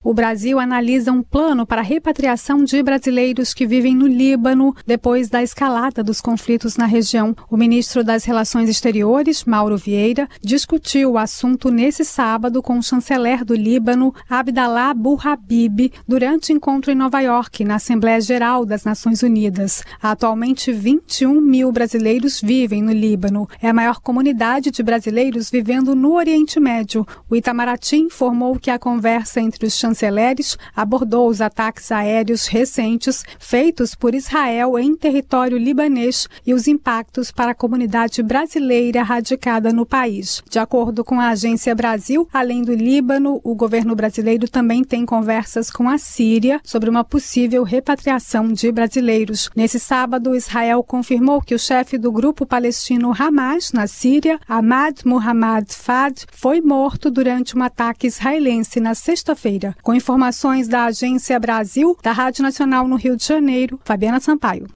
O Brasil analisa um plano para a repatriação de brasileiros que vivem no Líbano depois da escalada dos conflitos na região. O ministro das Relações Exteriores, Mauro Vieira, discutiu o assunto nesse sábado com o chanceler do Líbano, Abdallah Abu-Habib, durante encontro em Nova York, na Assembleia Geral das Nações Unidas. Atualmente, 21 mil brasileiros vivem no Líbano. É a maior comunidade de brasileiros vivendo no Oriente Médio. O Itamaraty informou que a conversa entre os chanceleres abordou os ataques aéreos recentes feitos por Israel em território libanês e os impactos para a comunidade brasileira radicada no país. De acordo com a Agência Brasil, além do Líbano, o governo brasileiro também tem conversas com a Síria sobre uma possível repatriação de brasileiros. Nesse sábado, Israel confirmou que o chefe do grupo palestino Hamas, na Síria, Ahmad Muhammad Fad, foi morto durante um ataque israelense na sexta-feira. Com informações da Agência Brasil, da Rádio Nacional no Rio de Janeiro, Fabiana Sampaio.